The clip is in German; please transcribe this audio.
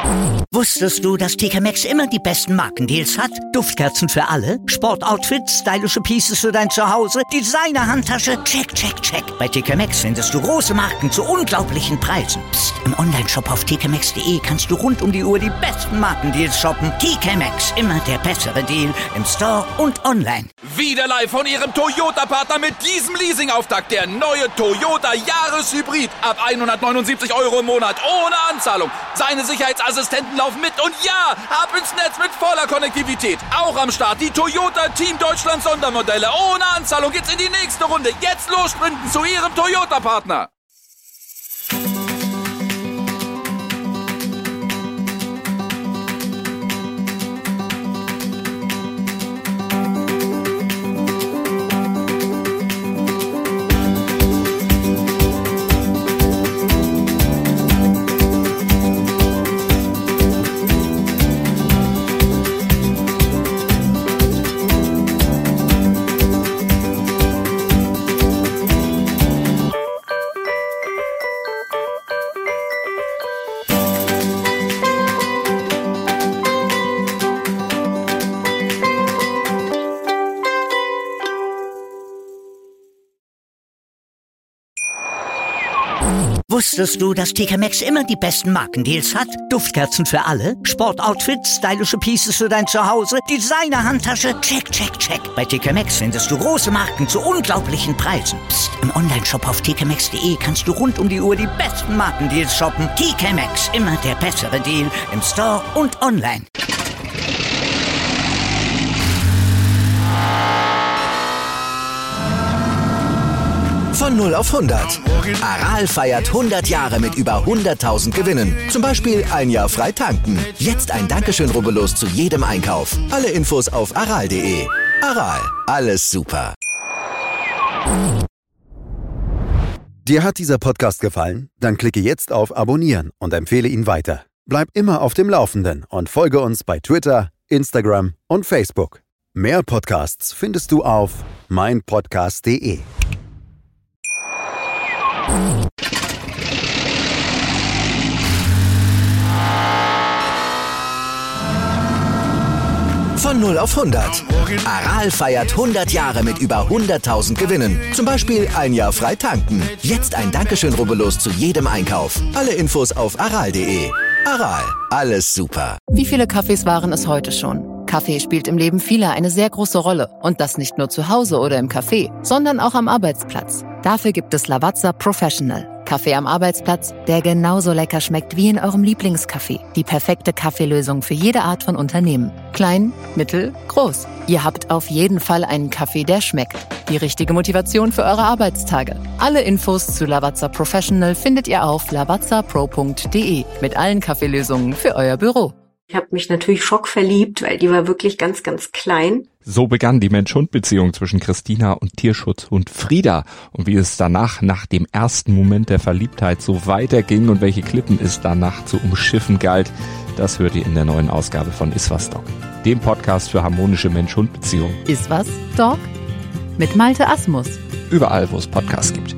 Wusstest du, dass TK Maxx immer die besten Markendeals hat? Duftkerzen für alle, Sportoutfits, stylische Pieces für dein Zuhause, Designer-Handtasche, check, check, check. Bei TK Maxx findest du große Marken zu unglaublichen Preisen. Psst. Im Onlineshop auf tkmaxx.de kannst du rund um die Uhr die besten Markendeals shoppen. TK Maxx, immer der bessere Deal im Store und online. Wieder live von Ihrem Toyota-Partner mit diesem Leasing-Auftakt. Der neue Toyota Jahreshybrid. Ab 179 € im Monat. Ohne Anzahlung. Seine Sicherheitsassistenten laufen mit. Und ja, ab ins Netz mit voller Konnektivität. Auch am Start die Toyota Team Deutschland Sondermodelle. Ohne Anzahlung geht's in die nächste Runde. Jetzt los sprinten zu Ihrem Toyota-Partner. Wusstest du, dass TK Maxx immer die besten Markendeals hat? Duftkerzen für alle, Sportoutfits, stylische Pieces für dein Zuhause, Designer-Handtasche, check, check, check. Bei TK Maxx findest du große Marken zu unglaublichen Preisen. Psst. Im Onlineshop auf tkmaxx.de kannst du rund um die Uhr die besten Markendeals shoppen. TK Maxx, immer der bessere Deal im Store und online. Von 0 auf 100. Aral feiert 100 Jahre mit über 100.000 Gewinnen. Zum Beispiel ein Jahr frei tanken. Jetzt ein Dankeschön, rubbellos zu jedem Einkauf. Alle Infos auf aral.de. Aral, alles super. Dir hat dieser Podcast gefallen? Dann klicke jetzt auf Abonnieren und empfehle ihn weiter. Bleib immer auf dem Laufenden und folge uns bei Twitter, Instagram und Facebook. Mehr Podcasts findest du auf meinpodcast.de. Von 0 auf 100. Aral feiert 100 Jahre mit über 100.000 Gewinnen. Zum Beispiel ein Jahr frei tanken. Jetzt ein Dankeschön, rubbellos zu jedem Einkauf. Alle Infos auf aral.de. Aral, alles super. Wie viele Kaffees waren es heute schon? Kaffee spielt im Leben vieler eine sehr große Rolle. Und das nicht nur zu Hause oder im Café, sondern auch am Arbeitsplatz. Dafür gibt es Lavazza Professional. Kaffee am Arbeitsplatz, der genauso lecker schmeckt wie in eurem Lieblingscafé. Die perfekte Kaffeelösung für jede Art von Unternehmen. Klein, mittel, groß. Ihr habt auf jeden Fall einen Kaffee, der schmeckt. Die richtige Motivation für eure Arbeitstage. Alle Infos zu Lavazza Professional findet ihr auf lavazzapro.de mit allen Kaffeelösungen für euer Büro. Ich habe mich natürlich schockverliebt, weil die war wirklich ganz, ganz klein. So begann die Mensch-Hund-Beziehung zwischen Christina und Tierschutzhund Frieda. Und wie es danach, nach dem ersten Moment der Verliebtheit, so weiterging und welche Klippen es danach zu umschiffen galt, das hört ihr in der neuen Ausgabe von Iswas Dog, dem Podcast für harmonische Mensch-Hund-Beziehungen. Iswas Dog? Mit Malte Asmus. Überall, wo es Podcasts gibt.